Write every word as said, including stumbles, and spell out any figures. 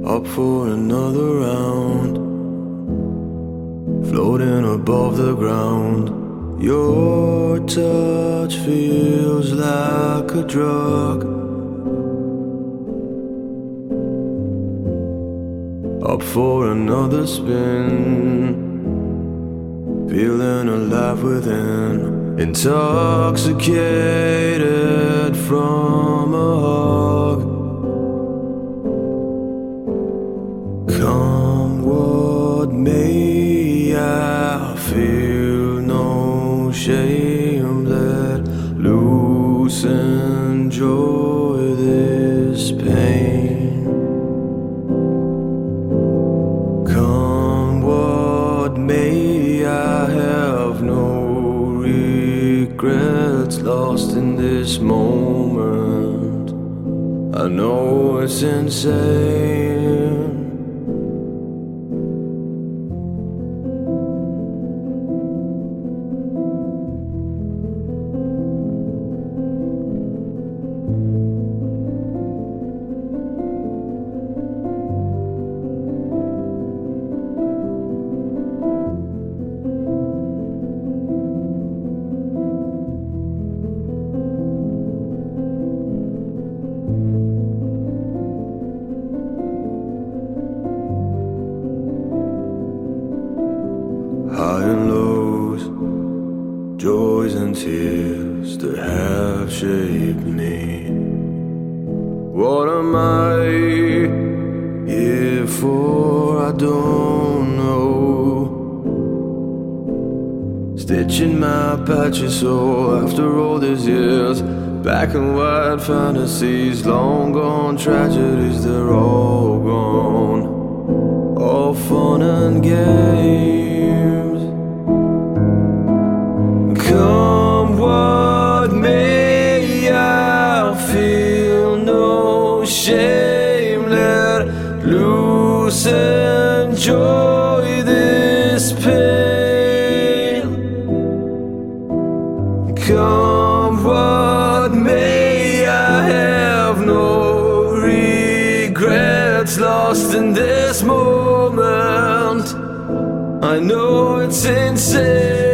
up for another round, floating above the ground. Your touch feels like a drug, up for another spin, feeling alive within, intoxicated from a hug. Come what may, I feel no shame. Let loose, enjoy this pain. Come what may, I have no regrets, lost in this moment. I know it's insane. High and lows, joys and tears that have shaped me. What am I here for? I don't know. Stitching my patches so after all these years, black and white fantasies, long gone tragedies, they're all gone. All fun and games. Come what may, I feel no shame. Let loose, enjoy this pain. Come what may, I have no regrets, lost in this moment. I know it's insane.